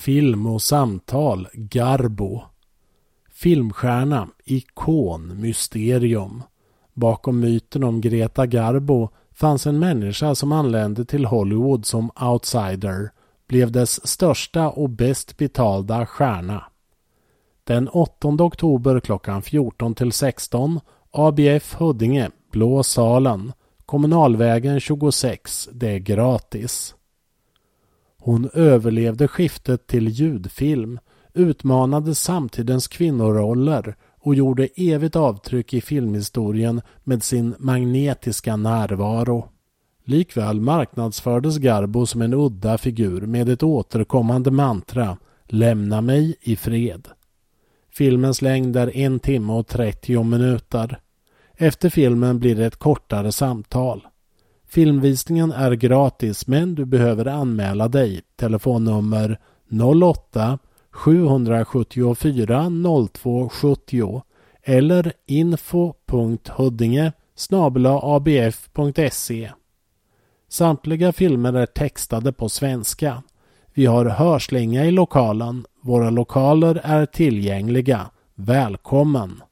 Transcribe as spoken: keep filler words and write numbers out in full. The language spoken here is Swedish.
Film och samtal, Garbo. Filmstjärna, ikon, mysterium. Bakom myten om Greta Garbo fanns en människa som anlände till Hollywood som outsider, blev dess största och bäst betalda stjärna. Den åttonde oktober klockan fjorton till sexton, A B F Huddinge, Blå salen, Kommunalvägen tjugosex, det är gratis. Hon överlevde skiftet till ljudfilm, utmanade samtidens kvinnoroller och gjorde evigt avtryck i filmhistorien med sin magnetiska närvaro. Likväl marknadsfördes Garbo som en udda figur med ett återkommande mantra: lämna mig i fred. Filmens längd är en timme och trettio minuter. Efter filmen blir det ett kortare samtal. Filmvisningen är gratis, men du behöver anmäla dig. Telefonnummer noll åtta sju sju fyra noll två sju zero eller info punkt huddinge snabel-a a b f punkt se. Samtliga filmer är textade på svenska. Vi har hörslinga i lokalen. Våra lokaler är tillgängliga. Välkommen!